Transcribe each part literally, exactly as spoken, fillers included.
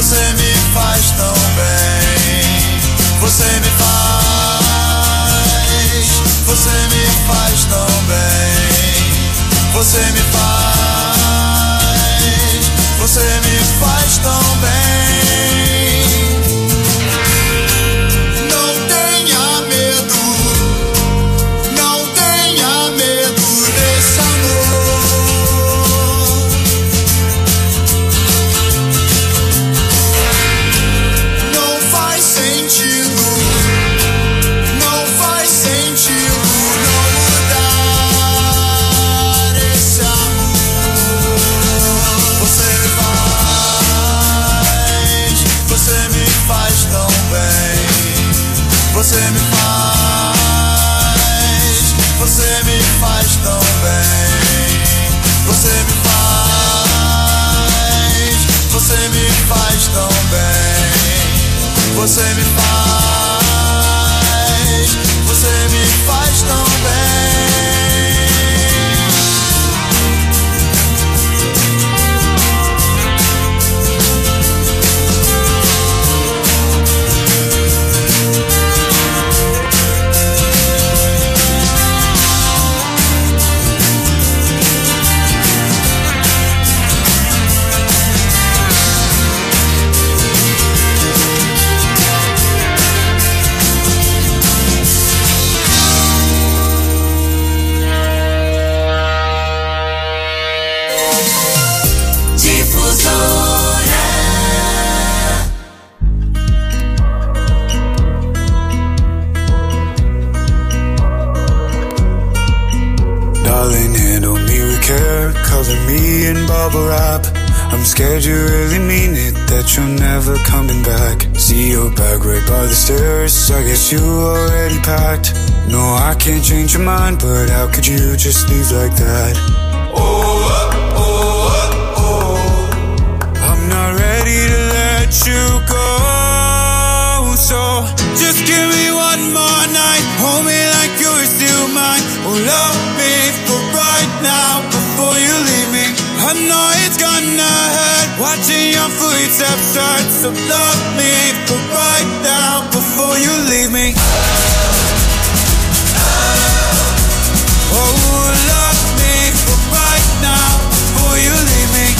Você me faz tão bem. Você me faz, você me faz tão bem. Você me faz, você me faz tão bem. Não tenha medo, não tenha medo desse amor. Não faz sentido, não faz sentido não mudar esse amor. Você me faz, você me faz tão bem. Você me faz, você me faz tão bem. Você me faz, você me faz tão bem. Você me faz, você me faz tão bem. Cover me in bubble wrap. I'm scared you really mean it, that you're never coming back. See your bag right by the stairs, I guess you already packed. No, I can't change your mind, but how could you just leave like that? Oh, oh, oh, oh, oh. I'm not ready to let you go. So just give me one more night, hold me like you're still mine. Oh, love me for right now before you leave me. I know it's gonna hurt watching your footsteps start. So love me for right now before you leave me. Oh, love me for right now before you leave me.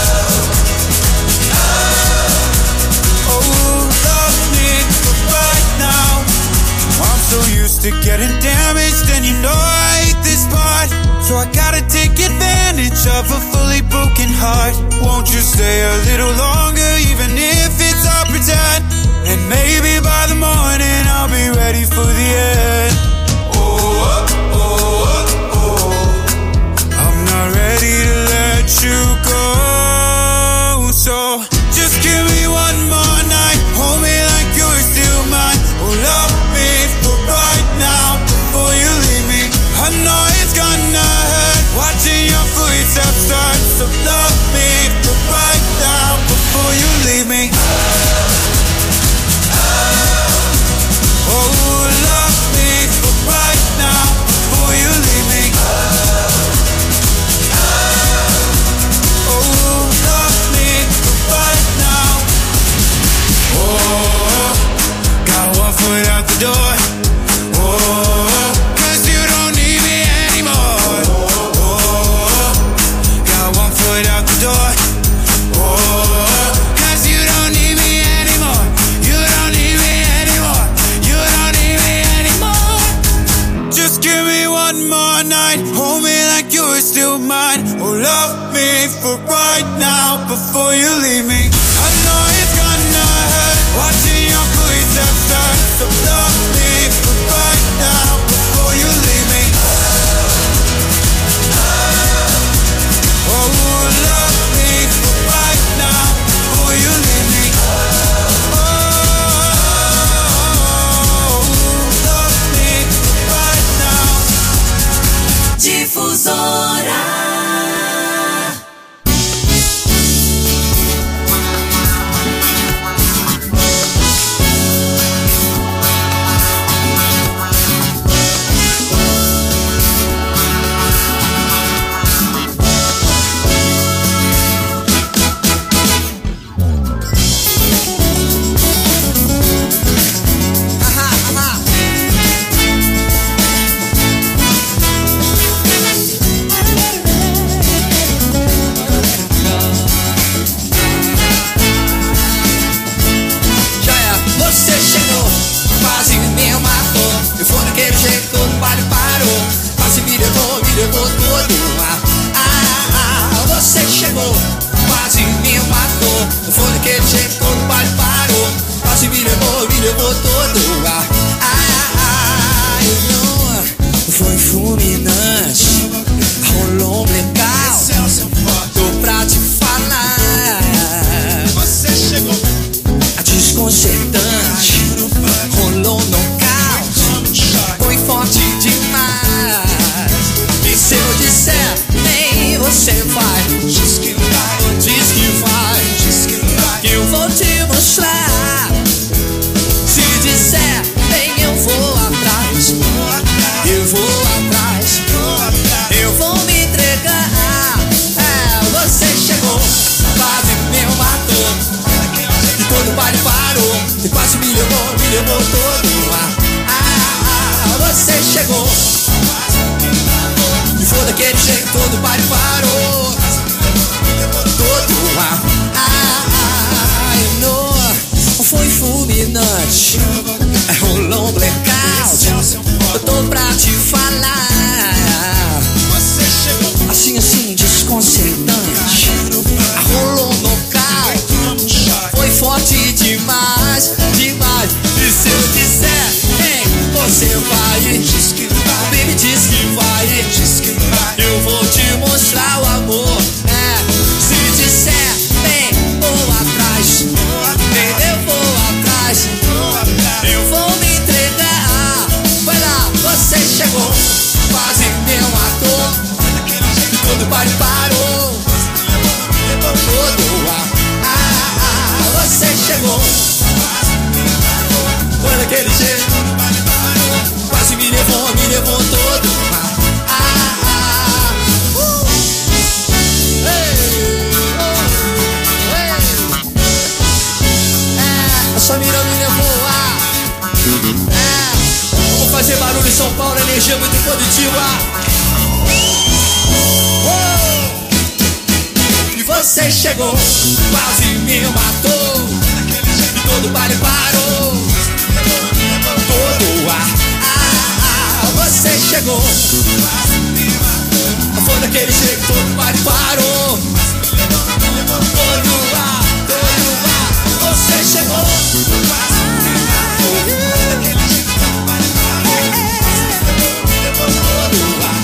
Oh, love me for right now. I'm so used to getting damaged, and you know I hate this part. So I gotta take advantage of a fully broken heart. Won't you stay a little longer, even if it's all pretend? And maybe by the morning I'll be ready for the end. Oh, oh, oh, oh. I'm not ready to let you go. So just give me one more night, hold me like you're still mine. Oh, love me for right now before you leave me. I know it's gonna hurt watching your footsteps start. So love me for right now before you leave me. Oh, love me for right now before you leave me. Oh, love me for right now. Oh, got one foot out the door. Oh, cause you don't need me anymore. Oh, got one foot out the door. Oh, cause you don't need me anymore. You don't need me anymore. You don't need me anymore. Just give me one more night, hold me like you're still mine. Oh, love me for right now before you leave me. I know it's gonna hurt watching your footsteps start. So love me for right now before you leave me. Oh, love me for right now before you leave me. Oh, love me for right now. Difusora. touch. Rolou um blackout. Eu tô pra te falar. Assim, assim, desconcertante. Rolou um nocaute. Foi forte demais, demais. E se eu disser, hein, você vai? Baby diz que vai. Eu vou te mostrar o amor. É, se disser, vem, vou atrás. Vem, eu vou atrás. Eu vou me entregar. Vai lá, você chegou, quase me matou. Todo baile parou. Todo ar. Ah, ah, você chegou. Foi daquele jeito. Quase me levou, me levou todo. Ah, ah, uh. Ei, oh, ei. É, a sua mira me levou. Ah, é, vamos fazer barulho em São Paulo, energia muito positiva. Você chegou, quase me matou. Todo baile parou. Todo ar. Ah, ah, você chegou. Foi daquele jeito, todo baile parou. Todo ar, todo ar. Você chegou. Todo ar.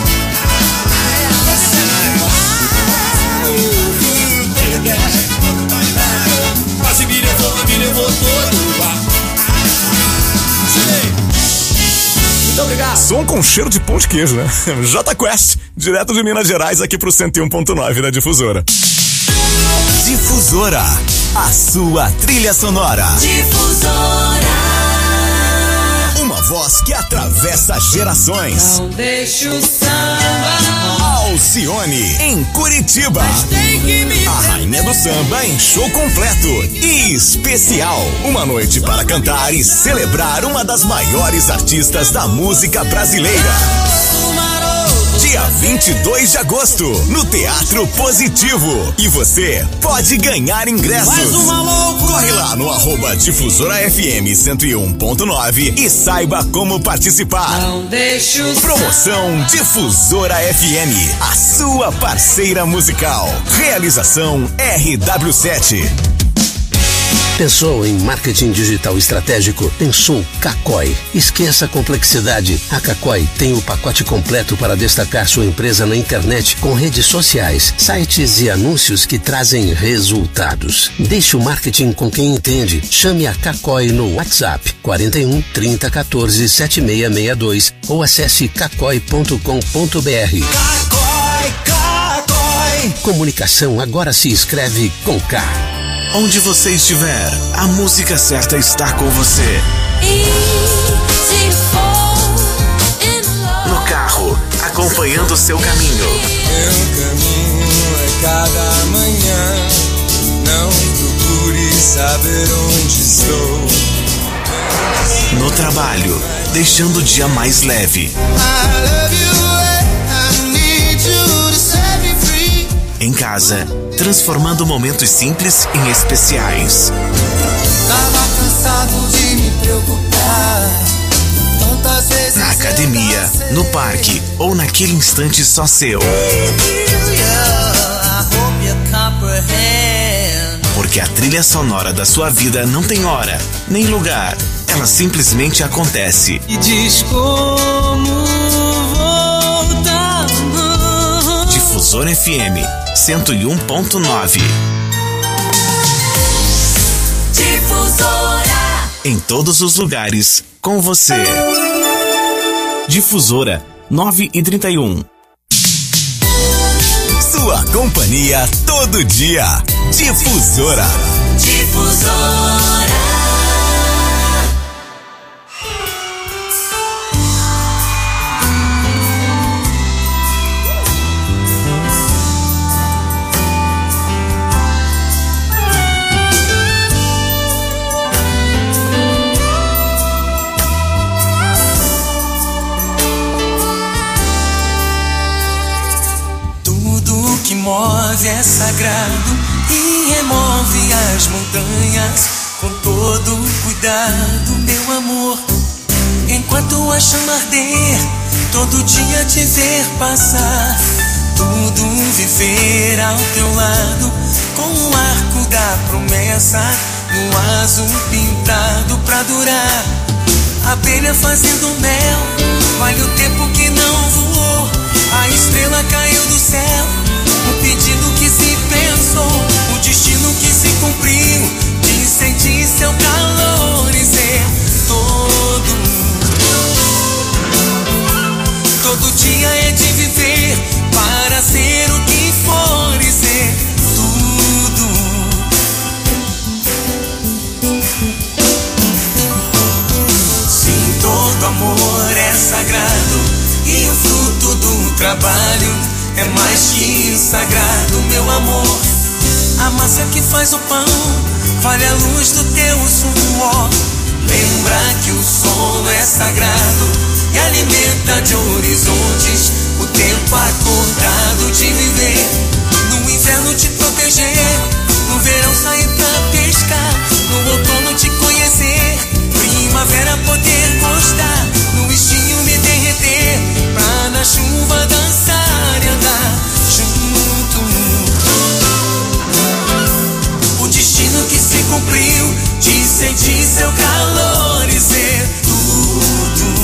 Quase me levou, me levou todo lá. Muito obrigado. Som com cheiro de pão de queijo, né? J Quest, direto de Minas Gerais, aqui pro cento e um ponto nove da Difusora. Difusora, a sua trilha sonora. Difusora. Uma voz que atravessa gerações. Não deixa o samba. Alcione, em Curitiba. A rainha do samba em show completo e especial. Uma noite para cantar e celebrar uma das maiores artistas da música brasileira. Dia vinte e dois de agosto, no Teatro Positivo. E você pode ganhar ingressos. Corre lá no arroba Difusora F M cento e um ponto nove e saiba como participar. Não deixa o Promoção Difusora F M, a sua parceira musical. Realização R W sete. Pensou em marketing digital estratégico? Pensou Cacói. Esqueça a complexidade. A Cacói tem o pacote completo para destacar sua empresa na internet com redes sociais, sites e anúncios que trazem resultados. Deixe o marketing com quem entende. Chame a Cacói no WhatsApp quarenta e um, trinta, quatorze, setenta e seis sessenta e dois ou acesse cacói ponto com ponto br. Cacói, Cacói. Comunicação agora se escreve com K. Onde você estiver, a música certa está com você. No carro, acompanhando seu caminho. Meu caminho é cada manhã. Não procure saber onde estou. No trabalho, deixando o dia mais leve. Em casa, transformando momentos simples em especiais. Tava cansado de me preocupar. Tantas vezes Na academia, no parque ou naquele instante só seu. Porque a trilha sonora da sua vida não tem hora, nem lugar. Ela simplesmente acontece. E diz como voltar. Difusora F M cento e um ponto nove. Difusora. Em todos os lugares, com você. Difusora nove e trinta e um. Sua companhia todo dia. Difusora. Difusora. Move é sagrado e remove as montanhas com todo cuidado, meu amor. Enquanto a chama arder, todo dia te ver passar, tudo viver ao teu lado, com o arco da promessa no azul pintado pra durar. Abelha fazendo mel, vale o tempo que não voou. A estrela caiu do céu, o pedido que se pensou, o destino que se cumpriu, de sentir seu calor e ser todo. Todo dia é de viver para ser o que for e ser tudo. Sim, todo amor é sagrado e o fruto do trabalho é mais que sagrado, meu amor. A massa que faz o pão vale a luz do teu suor. Lembra que o solo é sagrado e alimenta de horizontes o tempo acordado de viver. No inverno te proteger, no verão sair pra pescar, no outono te conhecer, primavera poder gostar, no estinho me derreter, pra na chuva dançar e andar junto. O destino que se cumpriu, de sentir seu calor e ser tudo.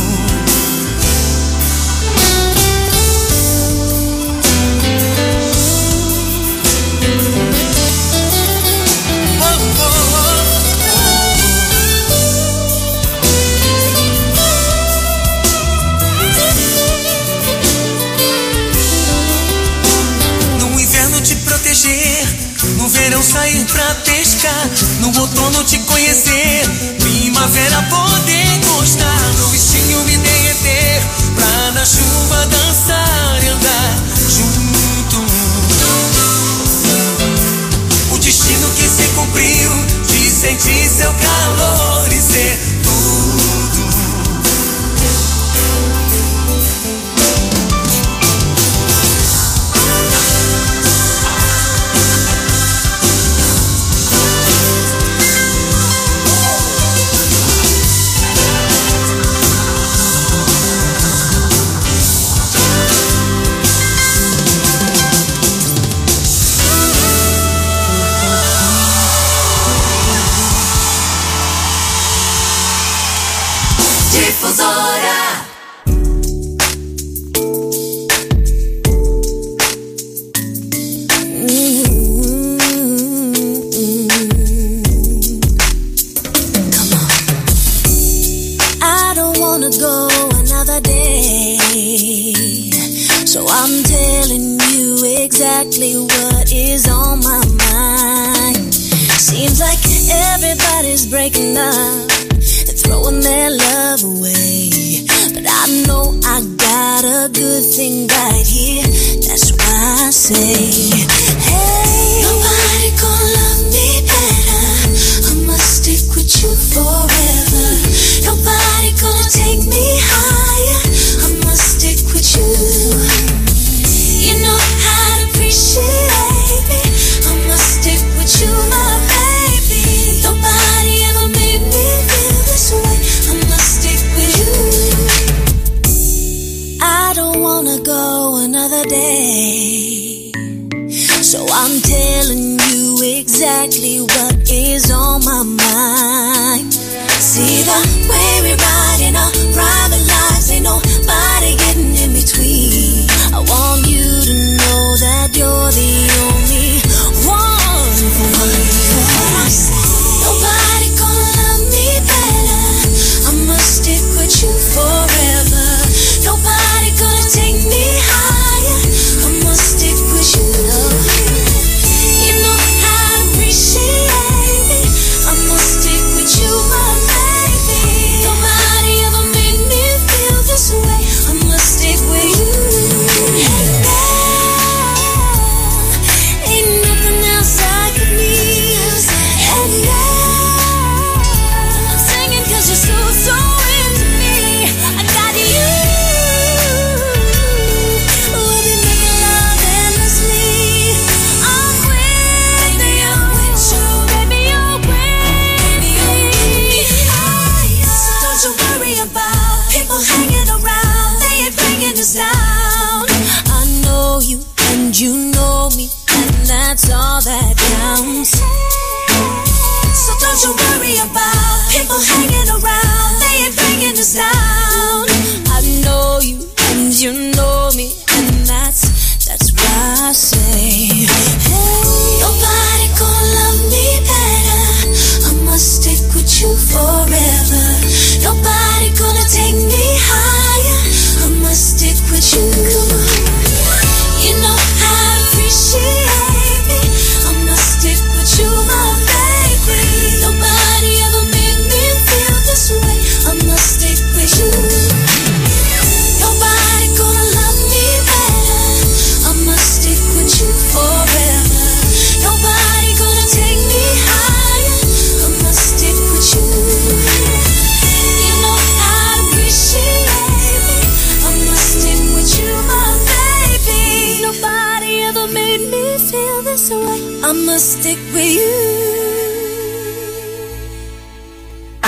No verão sair pra pescar, no outono te conhecer, primavera poder gostar, no estinho me derreter, pra na chuva dançar e andar junto. O destino que se cumpriu, de sentir seu calor e ser tudo. Difusora. I don't wanna go another day, so I'm telling you exactly what is on my mind. Seems like everybody's breaking up, throwing their love away, but I know I got a good thing right here. That's why I say, hey, nobody gonna love me better. I must stick with you forever. Nobody gonna take me higher. I must stick with you. You know how to appreciate me. I must stick with you, my baby. Nobody ever made me feel this way. I must stick with you. I don't wanna go another day, so I'm telling you exactly what is on my mind. See the way we ride in our private lives, ain't nobody getting in between. I want you to know that you're the only one for me. Nobody gonna love me better. I must stick with you forever. Nobody gonna take me higher. I must stick with you. You know how to appreciate me. I must stick with you, my baby. Nobody ever made me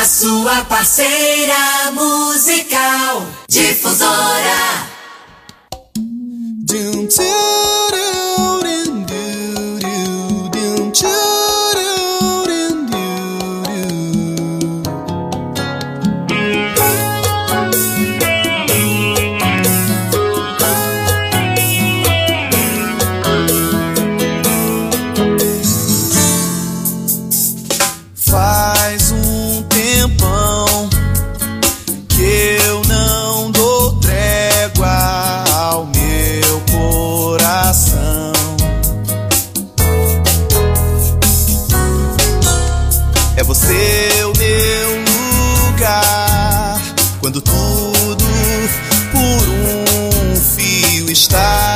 a sua parceira musical. Difusora. Doom, doo, doo, doo, doo, doom, doo, doo, doo, Faz um tempão que eu não dou trégua ao meu coração. É você o meu lugar quando tudo por um fio está.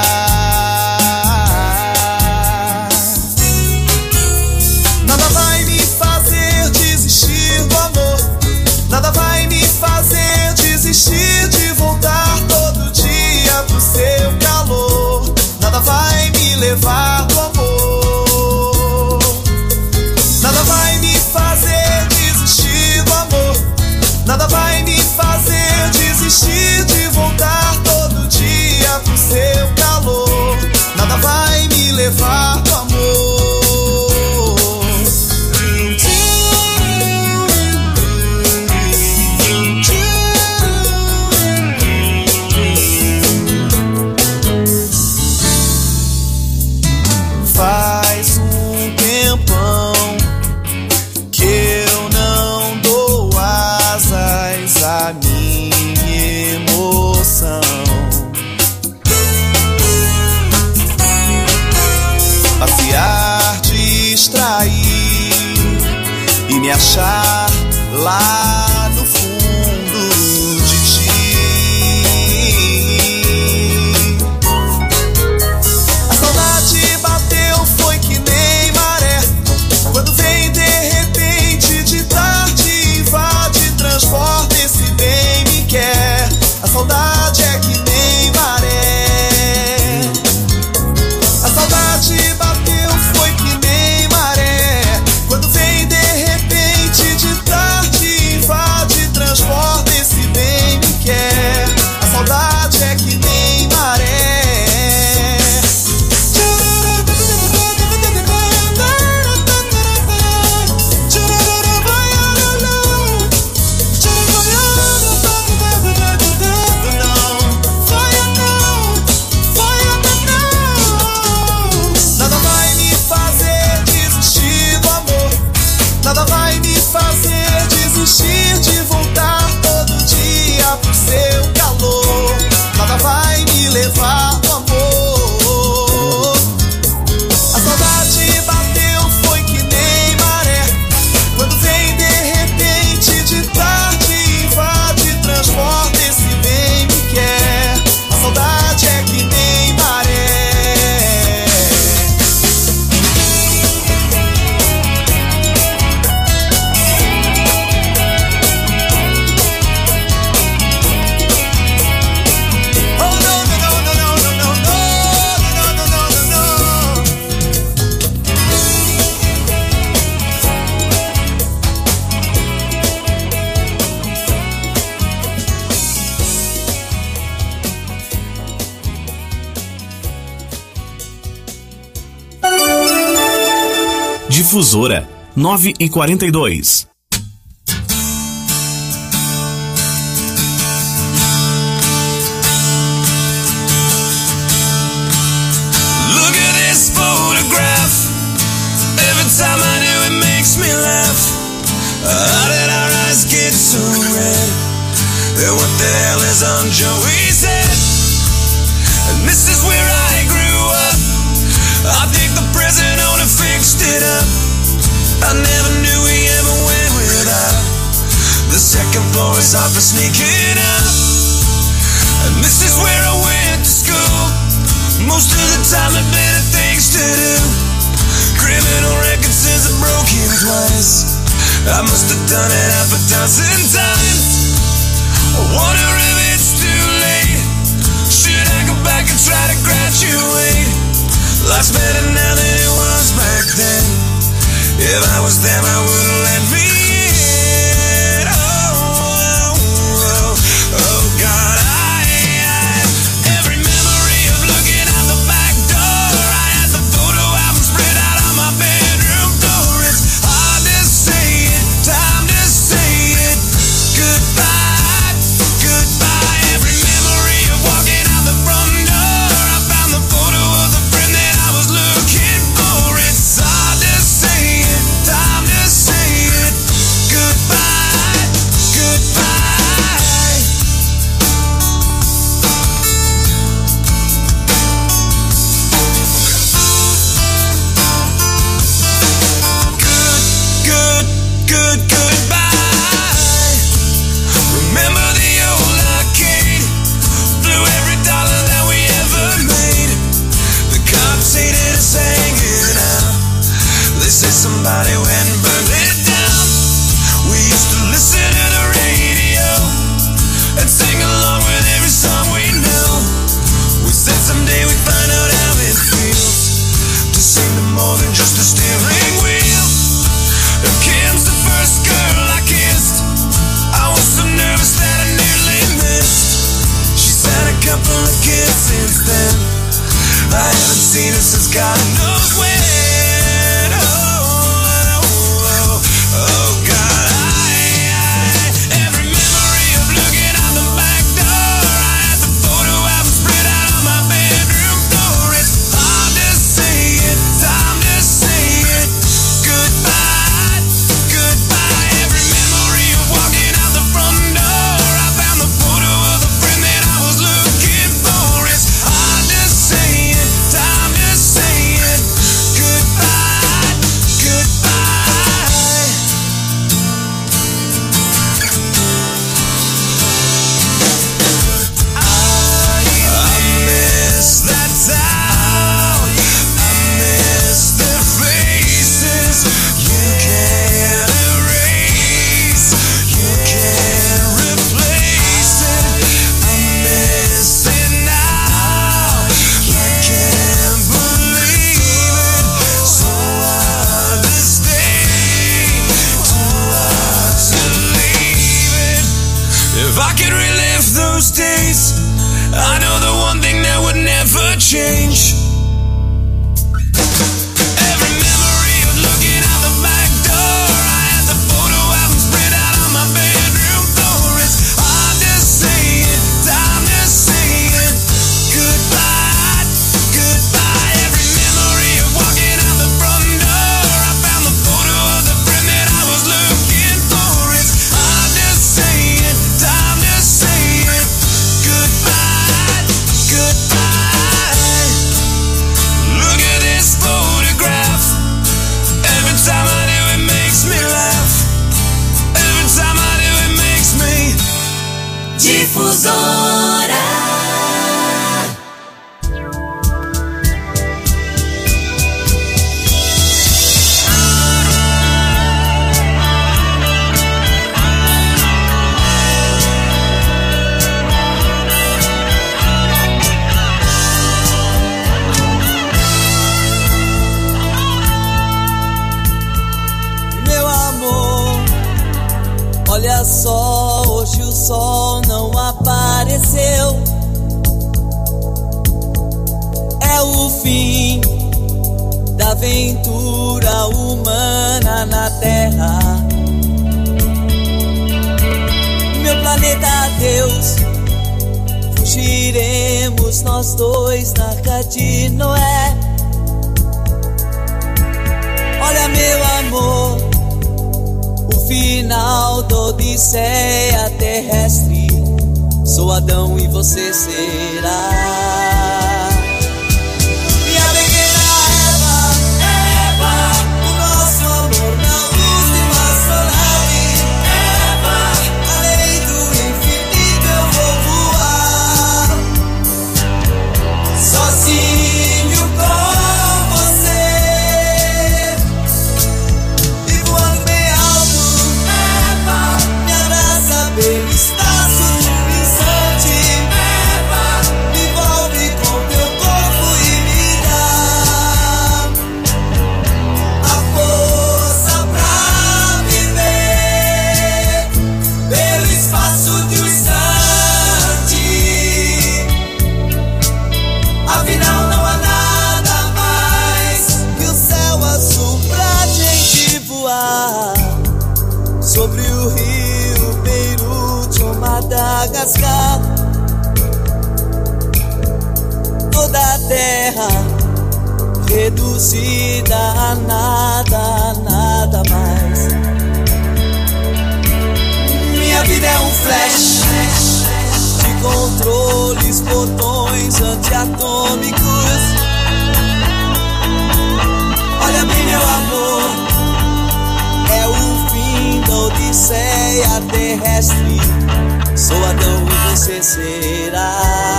Nada vai me fazer desistir do amor. Nada vai me fazer desistir de voltar todo dia pro seu calor. Nada vai me levar do amor. Nada vai me fazer desistir do amor. Nada vai me fazer desistir de voltar todo dia pro seu calor. Nada vai me levar do amor. Faz um tempão que eu não dou asas à minha emoção. Passear, distrair e me achar lá no fundo de ti. A saudade bateu, foi que nem maré. Quando vem de repente, de tarde, invade, transporta, esse bem me quer. A saudade é que nem maré. A saudade bateu, foi que nem maré. Quando vem de repente, de tarde, invade, transporta, esse bem me quer. A saudade é que nem maré. Nada vai me fazer desistir do amor. Nada vai me fazer desistir de voltar todo dia pro seu calor. Nada vai me levar do amor. A saudade bateu, foi que nem maré. Quando vem de repente, de tarde, invade, transporta, esse bem me quer. A saudade é que nem maré. Oh no no no no no no no no no no no no. Difusora nove e quarenta e dois. Look at this photograph. Every time I do it makes me laugh. How did our eyes get so red? And what the hell is on Joey's head? And this is where I grew up. I think the president only fixed it up. I never knew we ever went without. The second floor is off for sneaking up. And this is where I went to school. Most of the time there better things to do. Criminal record says I broke him twice. I must have done it half a dozen times. I wonder if it's too late. Should I go back and try to graduate? Life's better now than it was back then. If I was them, I wouldn't let me in. good goodbye. Remember the old arcade, blew every dollar that we ever made. The cops hated us hanging out. They say somebody went and burned it down. We used to listen to the radio and sing along with every song we knew. We said someday we'd find out how it feels to sing to more than just a steering wheel. And Kim's the first girl I kissed. I was so nervous that I nearly missed. She's had a couple of kids since then. I haven't seen her since God knows when. Oh, oh, oh, oh God, I, I, every memory of looking out the back door. I had the photo album spread out on my bedroom floor. It's hard to say it, time to say it. Goodbye, goodbye. Every memory of walking out the front door. I found the photo of the friend that I was looking for. It's hard to say it, time to say it. Goodbye, goodbye. I miss that town. I miss their faces. You can't erase. You can't replace it. I miss it now. I can't believe it. So hard to stay, too hard to leave it. If I could relive those days, I know the one thing that would never change. Every memory of looking out the back door. I had the photo album spread out on my bedroom floor. It's hard to say it, time to say it. Goodbye, goodbye. Every memory of walking out the front door. I found the photo of the friend that I was looking for. It's hard to say it, time to say it. Goodbye, goodbye. Look at this photograph. Every time I do it makes me laugh. Every time I do it makes me. Difusora. Meu amor, olha só, hoje o sol não apareceu. É o fim da aventura humana na Terra. Meu planeta Deus, fugiremos nós dois na Arca de Noé. Olha, meu amor, o final da odisseia terrestre. Sou Adão e você será minha pequena Eva. Eva, o nosso amor não nos devassará. Eva, além do infinito eu vou voar, sozinho com você. E voando bem alto, Eva, me abraça bem, espaço de um instante. Eva, me envolve com teu corpo e me dá a força pra viver pelo espaço de um instante. Afinal não há nada mais que o céu azul pra gente voar sobre o rio Beirute ou Madagascar. Toda a terra reduzida a nada, a nada mais. Minha vida é um flash de controles, botões antiatômicos. Olha bem, meu amor, é o fim Odisseia terrestre. Sou Adão e você será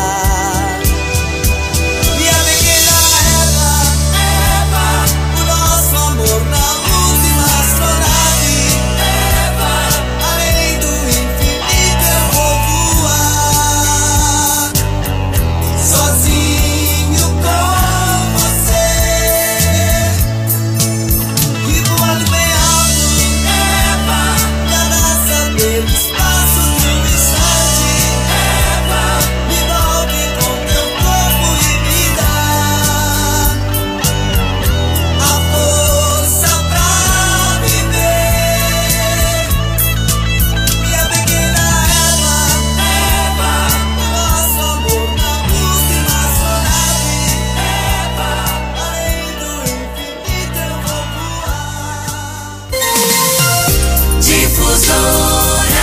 minha pequena Eva, Eva, o nosso amor na luz de uma astronave. Eva, além do infinito eu vou voar, sozinho com você, e voando bem alto. Eva, nada saber do espaço de um instante. Eva, me envolve com teu corpo e me dá a força pra viver. Minha pequena Eva, Eva, o nosso amor na luz de uma astronave. Eva, além do infinito eu vou voar. Difusora.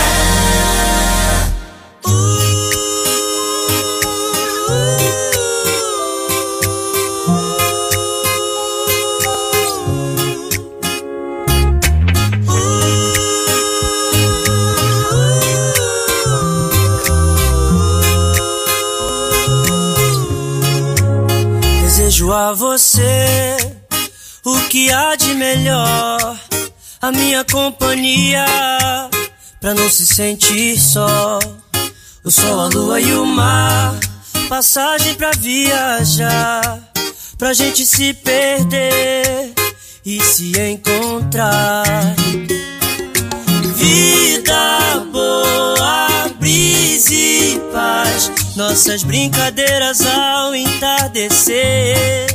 Desejo a você o que há de melhor, a minha companhia, pra não se sentir só. O sol, a lua e o mar, passagem pra viajar, pra gente se perder e se encontrar. Vida boa, brisa e paz, nossas brincadeiras ao entardecer.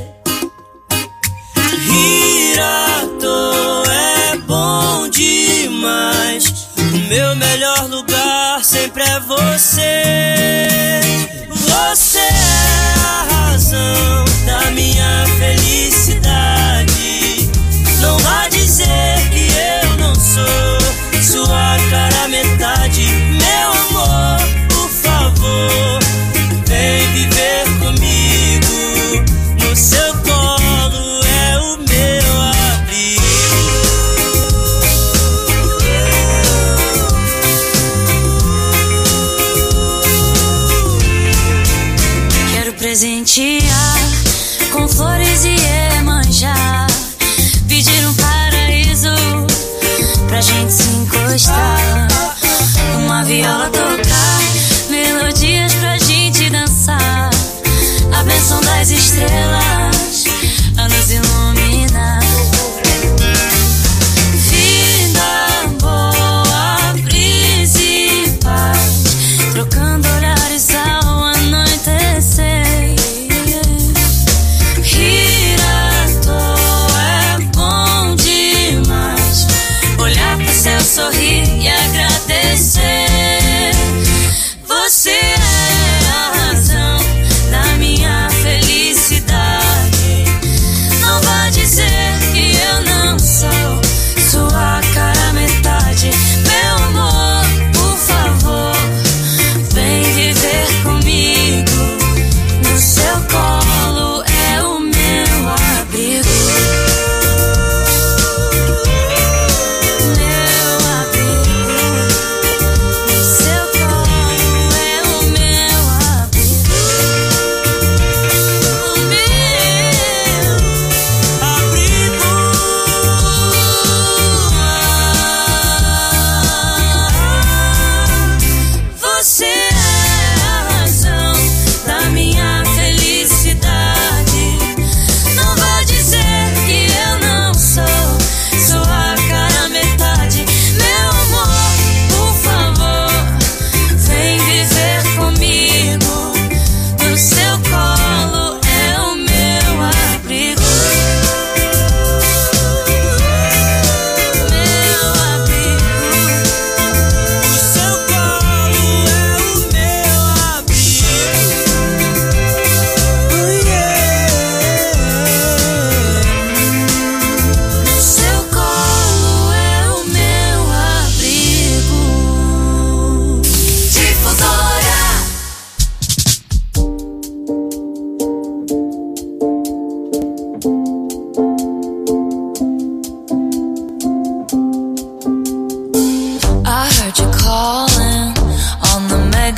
Rir à toa é bom demais, o meu melhor lugar sempre é você. Você é a razão da minha felicidade. Não vá dizer que eu não sou sua cara metade. Meu amor, por favor, vem viver comigo. No seu colo é o meu abrigo.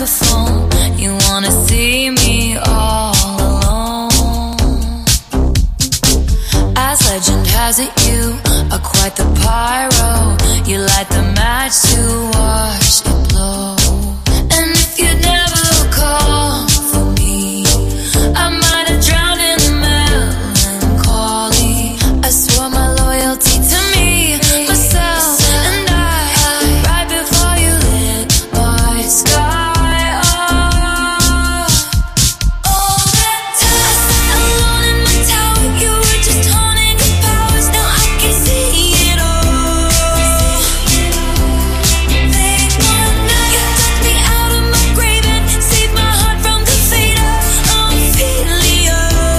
the phone. You wanna see me all alone. As legend has it, you are quite the pyro. You light the match to watch it blow. And if you'd never call for me, I might have drowned in the melancholy. I swore my loyalty to me, myself, and I, right before you lit my sky up. All that time I sat alone in my tower, you were just haunting your powers. Now I can see it all. Late one night, you took me out of my grave and saved my heart from the fate of Ophelia.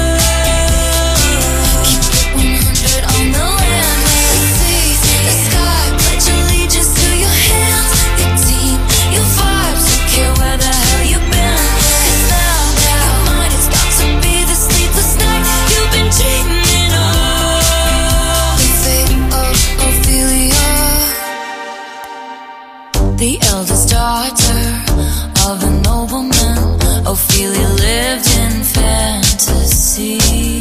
Keep it one hundred on the land, the sea, the sky. Pledge allegiance to your hands, your team, your vibes. Don't care where the hell you've been. 'Cause now your mind is about to be the sleepless night you've been dreaming of. The fate of Ophelia, the eldest daughter of a nobleman. Ophelia lived in fantasy,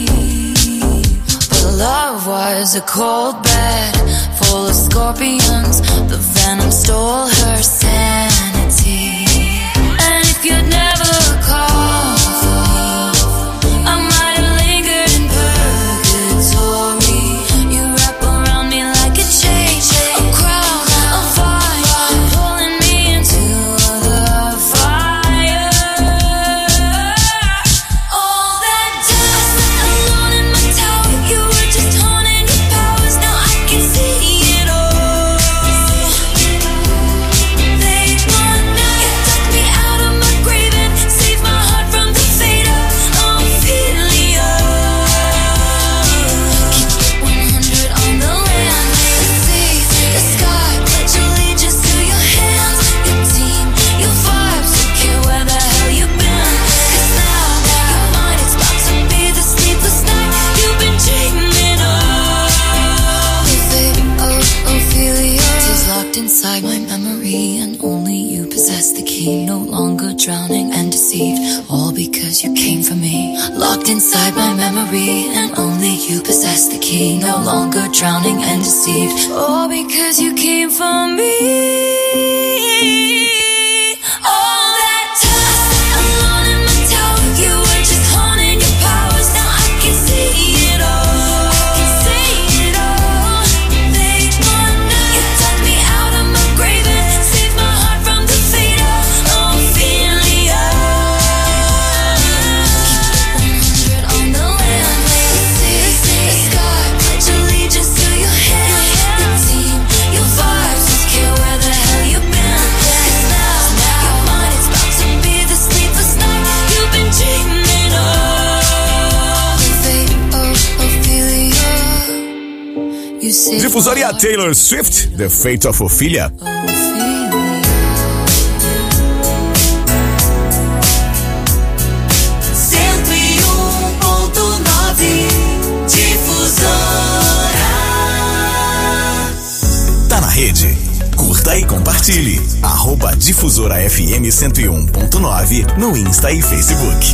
but love was a cold bed full of scorpions. The venom stole her sanity. And if you'd never called for me, I might have lingered in purgatory. You wrap around me like a chain, a crown, a vine, pulling me into the fire. All that time I sat alone in my tower, you were just haunting your powers. Now I can see it all. Late one night, you took me out of my grave and saved my heart from the fate of Ophelia. Keep it one hundred on the land, the sea, the sky. Pledge allegiance to your hands, your team, your vibes. Don't care where the hell you've been. 'Cause now your mind is about to be the sleepless night you've been dreaming of. The fate of Ophelia is locked inside my memory, and only you possess the key. No longer drowning and deceived, all because you came for me. Locked inside my memory, and only you possess the key. No longer drowning and deceived, all because you came for me. All that time I sat alone in my tower, you were just haunting your powers. Now I can see it all. I can see it all. Late one night, you took me out of my grave and saved my heart from the fate of Ophelia. Keep it one hundred on the land, the sea, the sky. Pledge allegiance to your hands, your team, your vibes. Don't care where the hell you've been. 'Cause now your mind is about to be the sleepless night you've been dreaming of. The fate of Ophelia. You saved my Difusoria heart. Taylor Swift, The Fate of Ophelia. cento e um ponto nove Difusora. Tá na rede? Curta e compartilhe. Arroba Difusora F M cento e um ponto nove no Insta e Facebook.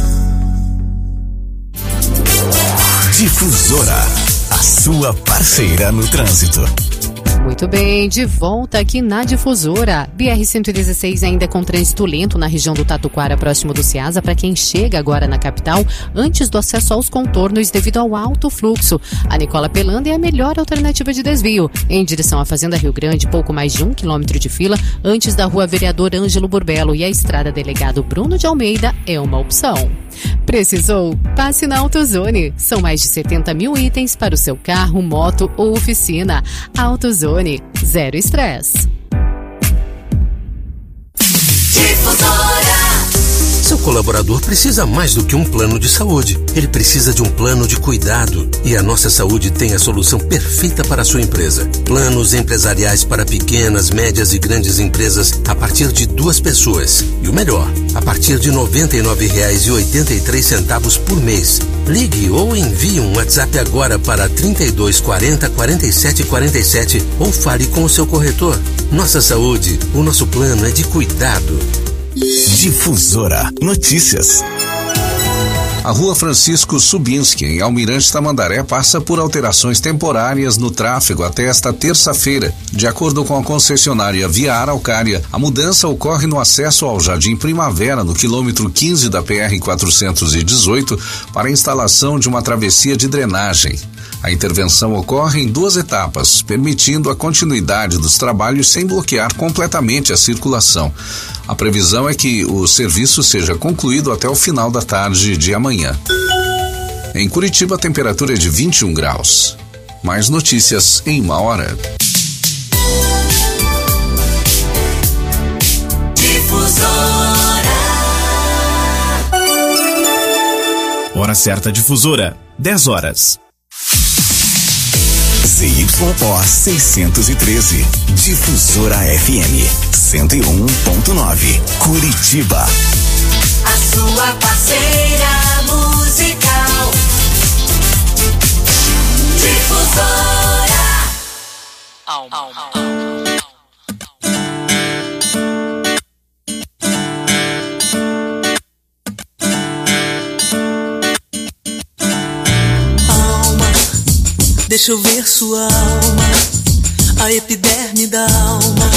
Difusora, a sua parceira no trânsito. Muito bem, de volta aqui na Difusora. B R cento e dezesseis ainda com trânsito lento na região do Tatuquara, próximo do Ceasa, para quem chega agora na capital, antes do acesso aos contornos devido ao alto fluxo. A Nicola Pelanda é a melhor alternativa de desvio. Em direção à Fazenda Rio Grande, pouco mais de um quilômetro de fila, antes da rua Vereador Ângelo Burbelo, e a estrada Delegado Bruno de Almeida é uma opção. Precisou? Passe na AutoZone. São mais de setenta mil itens para o seu carro, moto ou oficina. AutoZone, zero estresse. Seu colaborador precisa mais do que um plano de saúde. Ele precisa de um plano de cuidado. E a Nossa Saúde tem a solução perfeita para a sua empresa. Planos empresariais para pequenas, médias e grandes empresas a partir de duas pessoas. E o melhor, a partir de noventa e nove reais e oitenta e três centavos por mês. Ligue ou envie um WhatsApp agora para trinta e dois quarenta, quarenta e sete quarenta e sete ou fale com o seu corretor. Nossa Saúde, o nosso plano é de cuidado. Difusora Notícias. A Rua Francisco Subinski, em Almirante Tamandaré, passa por alterações temporárias no tráfego até esta terça-feira. De acordo com a concessionária Via Araucária, a mudança ocorre no acesso ao Jardim Primavera, no quilômetro quinze da P R quatrocentos e dezoito, para a instalação de uma travessia de drenagem. A intervenção ocorre em duas etapas, permitindo a continuidade dos trabalhos sem bloquear completamente a circulação. A previsão é que o serviço seja concluído até o final da tarde de amanhã. Em Curitiba, a temperatura é de vinte e um graus. Mais notícias em uma hora. Difusora. Hora certa, Difusora, dez horas. Z Y O seiscentos e treze, Difusora F M, cento e um ponto nove, Curitiba. A sua parceira musical. Difusora. Alma. Deixa eu ver sua alma, a epiderme da alma.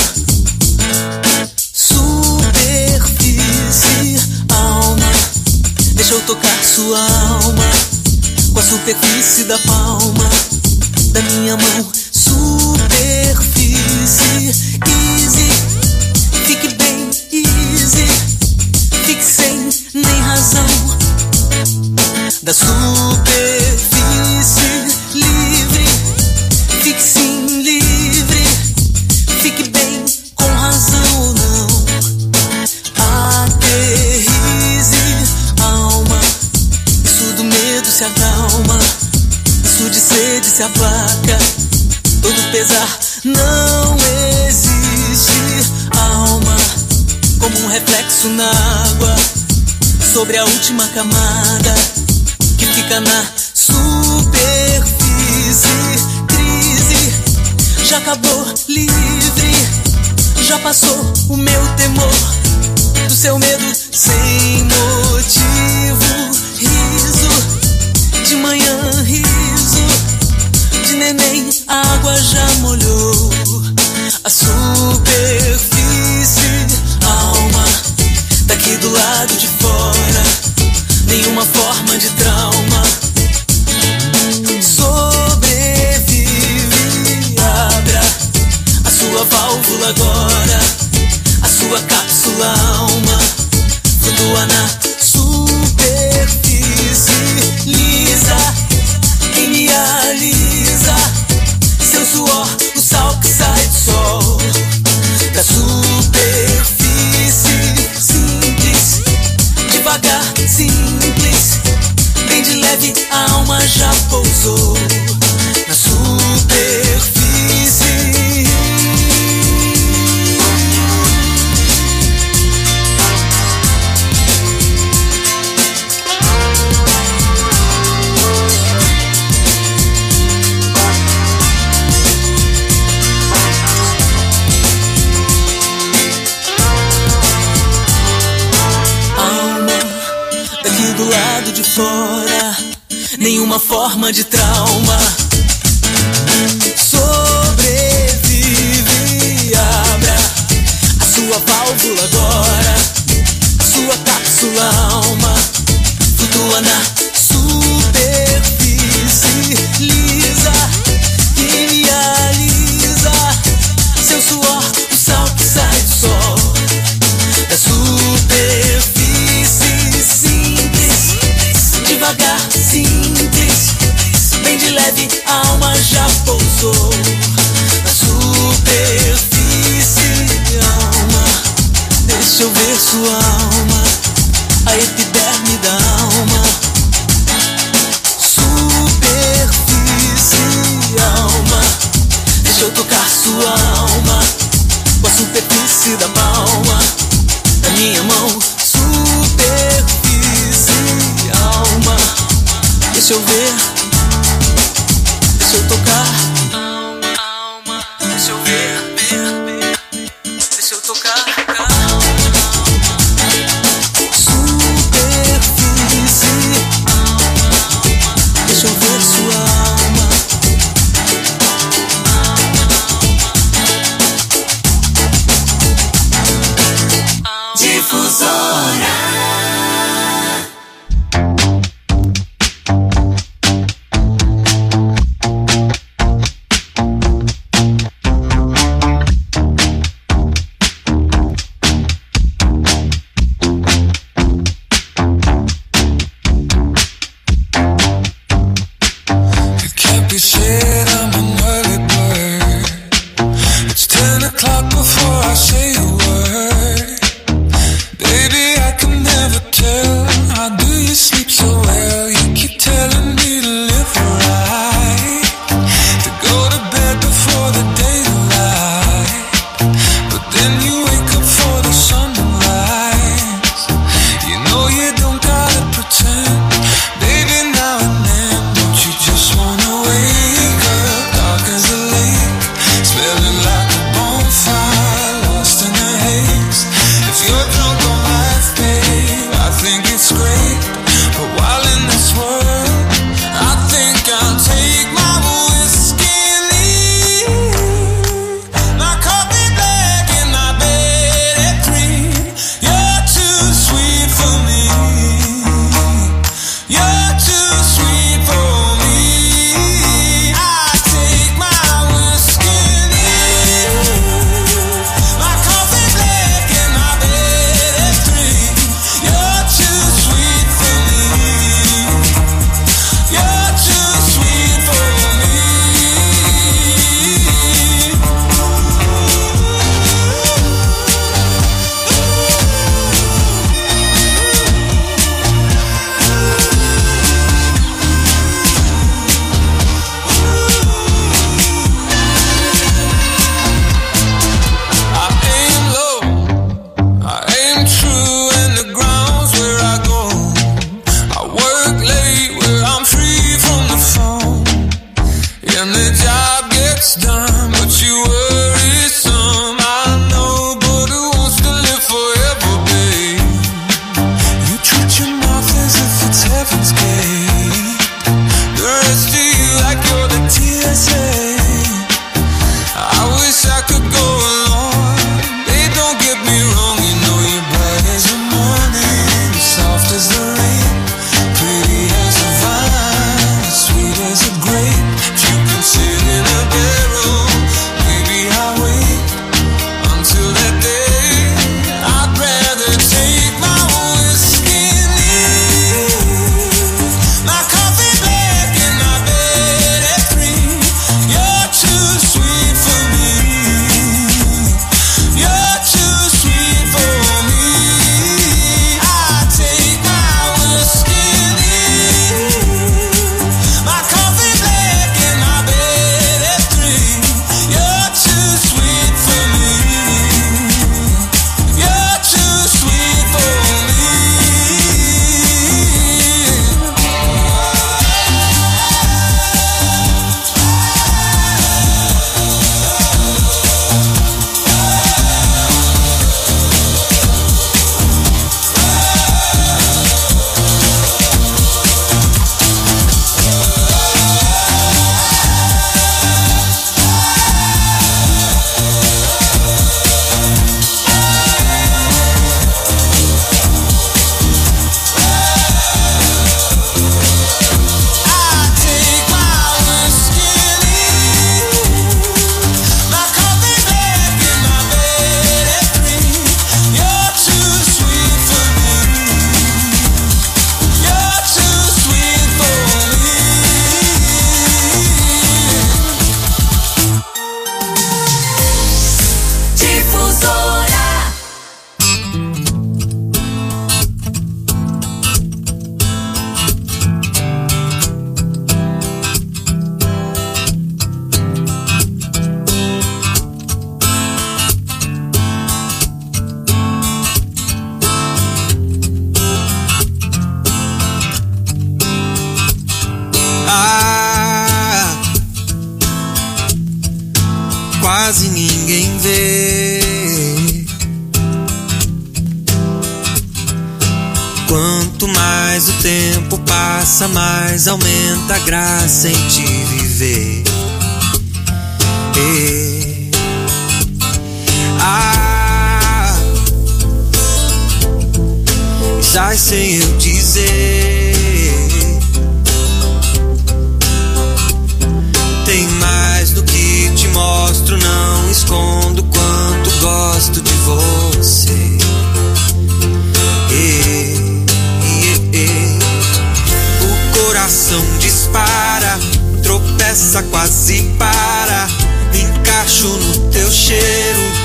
Superfície, alma. Deixa eu tocar sua alma, com a superfície da palma da minha mão. Superfície, easy. Fique bem, easy. Fique sem nem razão. Da superfície livre, fique sim livre, fique bem com razão ou não. Aterrize, alma, isso do medo se acalma, isso de sede se aplaca, todo pesar não existe, alma, como um reflexo na água, sobre a última camada, que fica na superfície. Crise, já acabou, livre, já passou o meu temor, do seu medo sem motivo. Riso, de manhã riso, de neném a água já molhou. A superfície, alma, daqui do lado de fora, nenhuma forma de trauma. Sua válvula agora, a sua cápsula alma, flutua na superfície lisa, quem me alisa, seu suor, o sal que sai do sol, da superfície simples, devagar, simples, bem de leve, a alma já pousou na superfície. Do lado de fora, nenhuma forma de trauma. Sobrevive, abra a sua válvula agora, a sua cápsula alma, flutua na superfície lisa, que me alisa, seu suor, o sal que sai do sol, da superfície devagar, simples, bem de leve, a alma já pousou na superfície, alma. Deixa eu ver sua alma, a epiderme da alma. Superfície, alma. Deixa eu tocar sua alma, com a superfície da palma da minha mão. Alma, deixa eu ver, deixa eu tocar. Alma, alma, deixa eu ver, ver, ver, deixa eu tocar. Alma, alma, clock before I say a word. Baby, I can never tell. How do you sleep so well? You keep telling me to live right, to go to bed before the daylight, but then you wake up for the sunrise. You know you don't gotta pretend. Baby, now and then, don't you just wanna wake up dark as a lake, smelling like a bonfire, lost in the haze. If you're drunk on life, babe, I think it's great. But while in this world, I think I'll take my whiskey and leave. My coffee black and my bed at three. You're too sweet for me. You're too sweet for me. I take my whiskey and leave. My coffee black and my bed at three. You're too sweet for me. You're too sweet for me. I aim low, I aim true, and the ground's where I go. I work late where I'm free from the phone, and the job gets done, but you worry some. I know, but who wants to live forever, babe? You treat your mouth as if it's heaven's gate. The rest of you like you're the T S A. I wish I could go along. Babe, don't get me wrong, you know you're bright as the morning, soft as the rain, pretty as a vine, sweet as a grape. If you can sit in a barrel, maybe I'll wait until that day. I'd rather take my whiskey and leave. My coffee black and my bed at three. You're too sweet for me. You're too sweet for me. I take my whiskey and leave. My coffee black and my bed at three. You're too sweet for me. You're too sweet for me. Ah, quase ninguém vê. Quanto mais o tempo passa, mais aumenta a graça em te viver. E, ah, já sem eu dizer, tem mais do que te mostro, não escondo quanto gosto de você. E, e, e, o coração dispara, tropeça, quase para, encaixo no teu cheiro.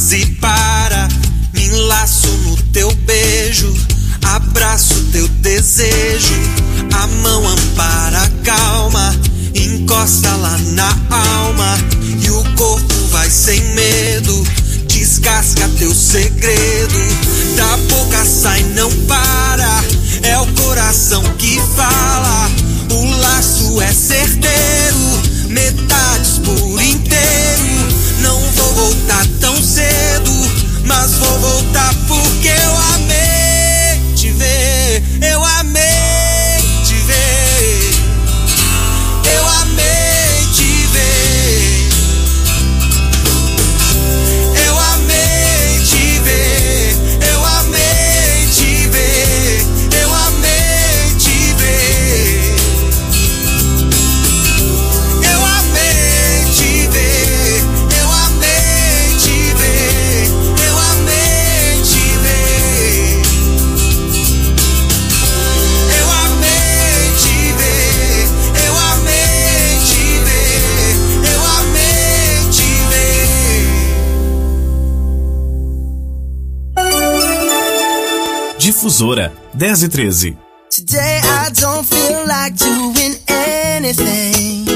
quase para. Me enlaço no teu beijo, abraço teu desejo. A mão ampara a calma, encosta lá na alma. E o corpo vai sem medo, descasca teu segredo. Da boca sai, não para, é o coração que fala. O laço é certeiro, metades por inteiro. Não vou voltar tão cedo, mas vou voltar porque eu amei te ver. Eu amei te ver. Eu amei te ver. Eu amei te ver. Eu amei te ver. Eu amei te ver. Eu amei te ver. Eu amei te ver. Eu amei te ver. Eu amei te ver. Eu amei te ver. Eu amei te ver. Difusora dez e treze. Today I don't feel like doing anything.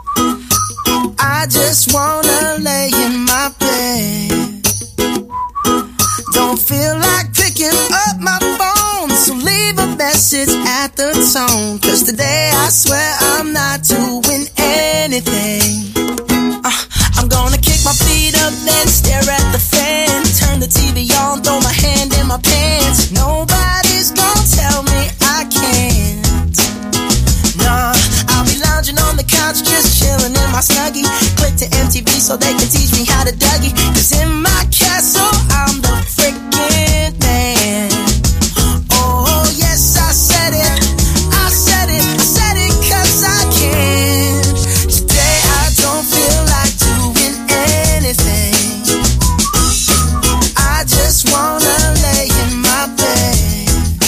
I just wanna lay in my bed. Don't feel like picking up my phone, so leave a message at the tone. Cause today I swear I'm not doing anything. uh, I'm gonna kick my feet up, then stare at the fan. Turn the T V on, throw my hand in my pants. Nobody's gonna tell me I can't. Nah, I'll be lounging on the couch, just chilling in my Snuggie. Click to M T V so they can teach me how to Dougie. Cause in my castle, I'm the freaking man. Oh, yes, I said it. I said it. I said it cause I can. Today I don't feel like doing anything. I just wanna lay in my bed.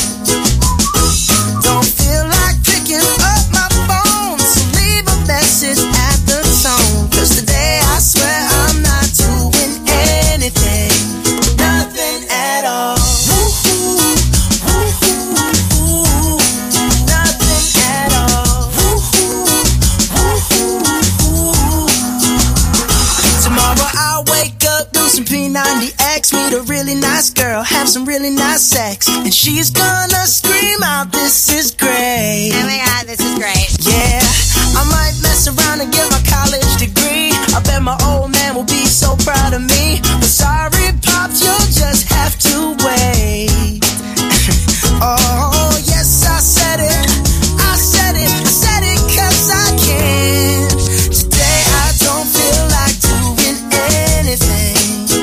Don't feel like picking up my phone, so leave a message at the tone. Cause today I swear I'm not doing anything. Nothing at all. Woo-hoo, woo-hoo, woo-hoo. Nothing at all. Woo-hoo, woo-hoo, woo-hoo. Tomorrow I'll wake up, do some P ninety X, meet a really nice girl, have some really nice sex, and she's gonna scream out, this is great. Oh my god, this is great. Yeah, I might mess around and get my college degree. I bet my old man will be so proud of me. But sorry, Pops, you'll just have to wait. Oh, yes, I said it. I said it. I said it cause I can. Today I don't feel like doing anything.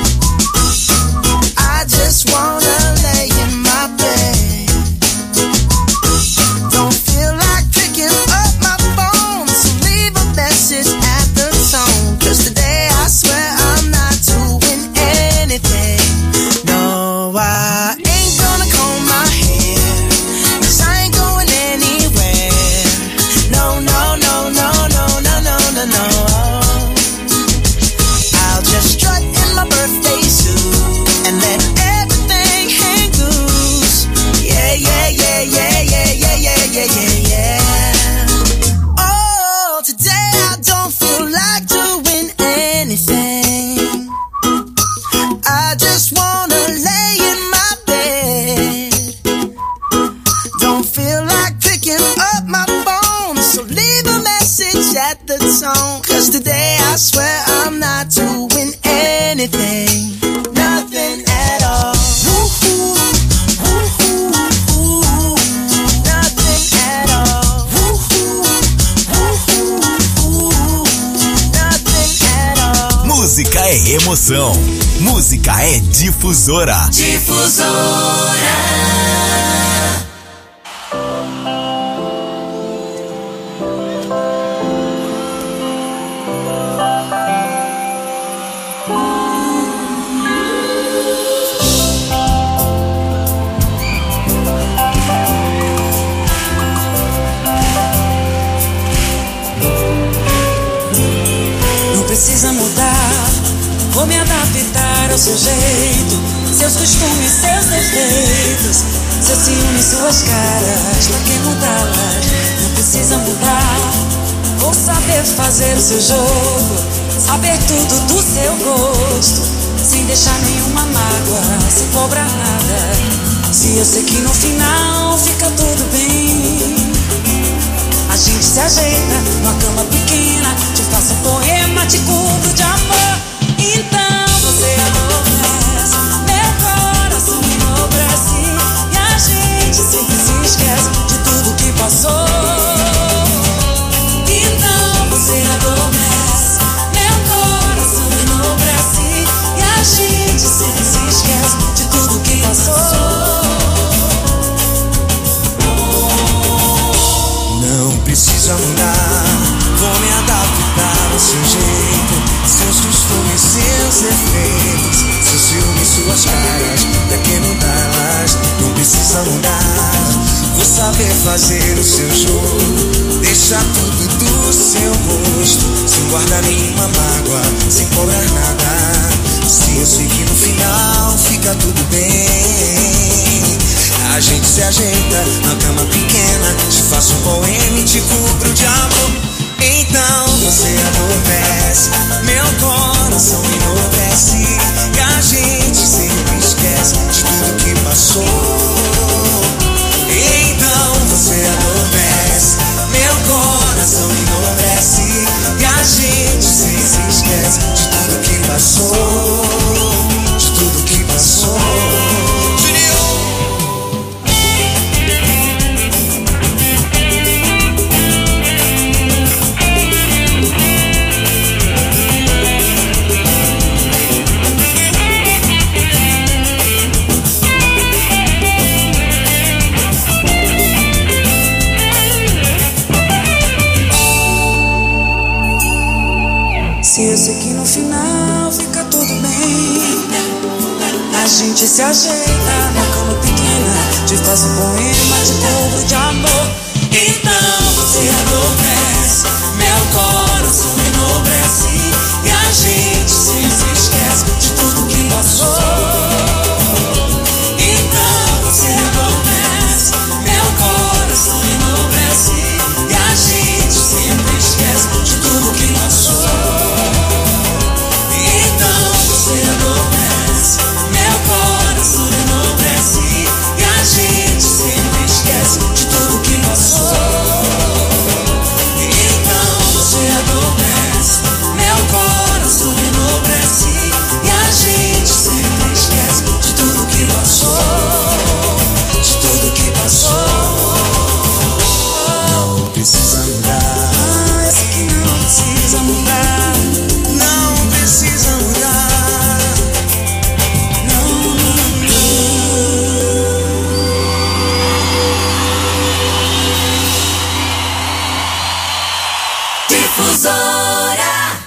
I just wanna lay in my bed. Don't feel like picking up my phone, so leave a message at the tone. Cause today I swear I'm not doing anything. No, I ain't gonna comb my hair, cause I ain't going anywhere. No, no, no, no, no, no, no, no, no. I'll just strut in my birthday suit and let everything hang loose. Yeah, yeah, yeah, yeah, yeah, yeah, yeah, yeah, yeah, yeah. Oh, today I don't feel like doing anything. I just wanna lay in my bed. Don't feel like picking up my phone, so leave a message at the tone. Cause today I swear I'm not doing anything. Nothing at all. Woo-hoo, woo-hoo, woo-hoo. Nothing at all. Woo-hoo, woo-hoo, woo-hoo. Nothing at all. Música é emoção. Música é difusora. Difusora. Não precisa mudar, vou me adaptar ao seu jeito, seus costumes, seus defeitos, seu ciúme, suas caras. Pra que mudá-las? Não precisa mudar. Vou saber fazer o seu jogo, saber tudo do seu gosto, sem deixar nenhuma mágoa, sem cobrar nada. Se eu sei que no final fica tudo bem, a gente se ajeita numa cama pequena, te faço um poema, te cubro de amor. Então você adormece, meu coração enobrece, e a gente sempre se esquece de tudo que passou. Então você adormece, meu coração enobrece, e a gente sempre se esquece de tudo que passou. Não precisa mudar, vou me adaptar ao seu jeito, seus costumes, seus defeitos, seus ciúmes, suas caras. Pra que mudá-las? Não precisa mudar. Vou saber fazer o seu jogo, deixar tudo do seu gosto, sem guardar nenhuma mágoa, sem cobrar nada. Se eu sei que no final fica tudo bem, a gente se ajeita na cama pequena, te faço um poema e te cubro de amor. Então você adormece, meu coração enobrece, e a gente sempre esquece de tudo que passou. Então você adormece, meu coração enobrece, e a gente sempre esquece de tudo que passou, de tudo que passou. Se eu sei que no final fica tudo bem, a gente se ajeita na cama pequena, te faz um poema, te cubro de amor. Então você adormece, meu coração enobrece, e a gente sempre esquece de tudo que passou. Então você adormece, meu coração enobrece, e a gente sempre esquece de tudo que passou. Você adormece, meu coração enobrece, e a gente sempre esquece de tudo que passou. Então você adormece, meu coração enobrece, e a gente sempre esquece de tudo que passou, de tudo que passou. Não precisa mudar, ah, eu sei que não precisa mudar, não precisa mudar. Difusora.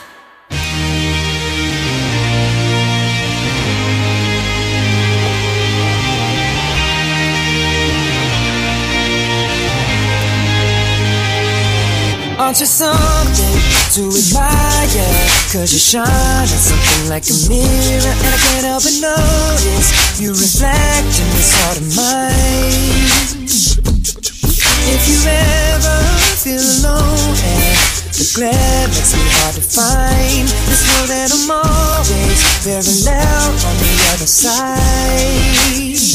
Aren't you something to admire? Cause you shine on something like a mirror, and I can't help but notice you reflect in this heart of mine. If you ever feel alone and the glare makes me hard to find, just know that I'm always very loud on the other side.